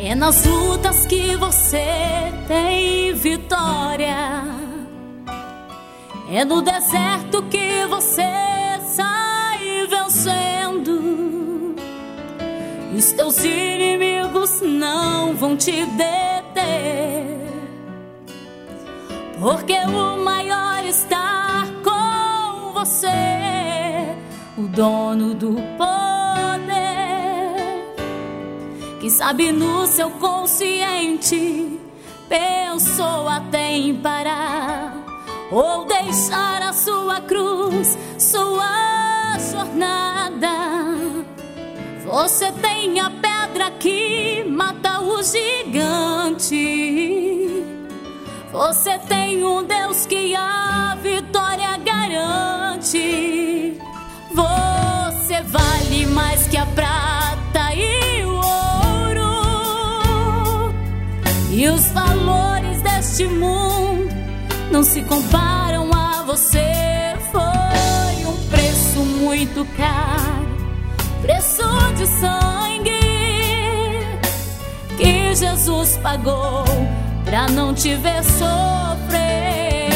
É nas lutas que você tem vitória. É no deserto que você sai vencendo. E os teus inimigos não vão te deter, porque o maior está com você, o dono do poder. Quem sabe no seu consciente pensou até em parar ou deixar a sua cruz, sua jornada. Você tem a pedra que mata o gigante. Você tem um Deus que a vitória garante. Você vale mais que a prata e o ouro, e os valores deste mundo não se comparam a você. Foi um preço muito caro, preço de sangue, que Jesus pagou pra não te ver sofrer.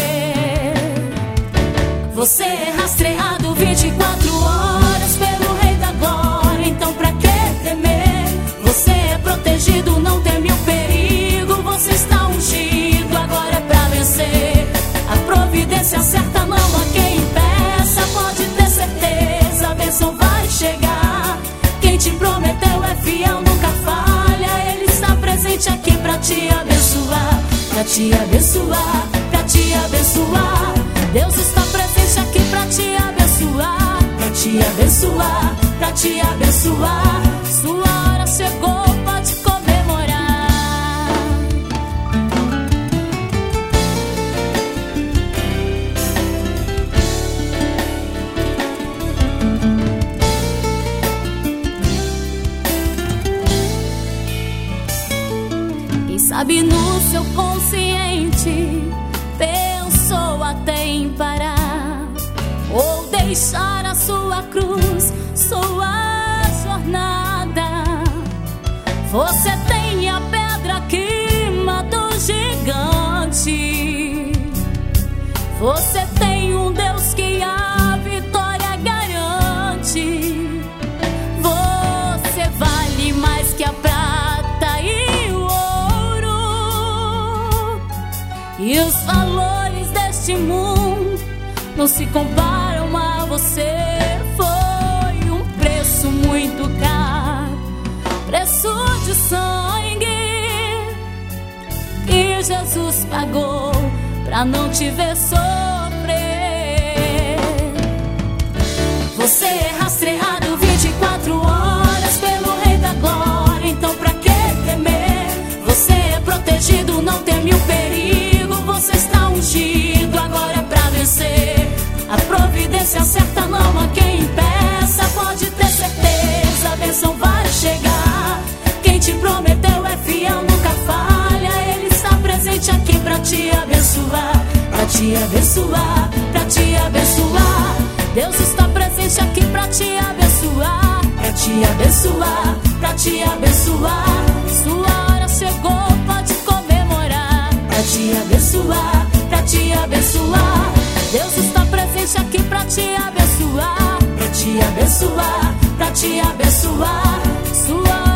Você é rastreado 24 horas pelo Rei da Glória, então pra que temer? Você é protegido, não teme o perigo. Você está ungido, agora é pra vencer. A providência certa não há quem impeça. Pode ter certeza, a bênção vai chegar. Quem te prometeu é fiel, nunca falha. Ele está presente aqui pra te abençoar, pra te abençoar, pra te abençoar. Deus está presente aqui pra te abençoar, pra te abençoar, pra te abençoar. Sua hora chegou, pode comemorar. Quem sabe no seu consciente pensou até em parar ou deixar a sua cruz, sua jornada. Você tem a pedra que mata o gigante. Você tem um Deus que a vitória garante. Você vale mais que a prata e o ouro, e os valores deste mundo não se comparam a você. Foi um preço muito caro, preço de sangue, que Jesus pagou pra não te ver sofrer. Você é rastreado 24 horas pelo Rei da Glória, então pra que temer? Você é protegido, não teme o perigo. Você está ungido, agora é pra vencer. A providência certa não há quem impeça. Pode ter certeza, a bênção vai chegar. Quem te prometeu é fiel, nunca falha. Ele está presente aqui pra te abençoar, pra te abençoar, pra te abençoar. Deus está presente aqui pra te abençoar, pra te abençoar, pra te abençoar. Sua hora chegou, pode comemorar, pra te abençoar, pra te abençoar. Deus está presente aqui pra te abençoar, pra te abençoar, pra te abençoar. Sua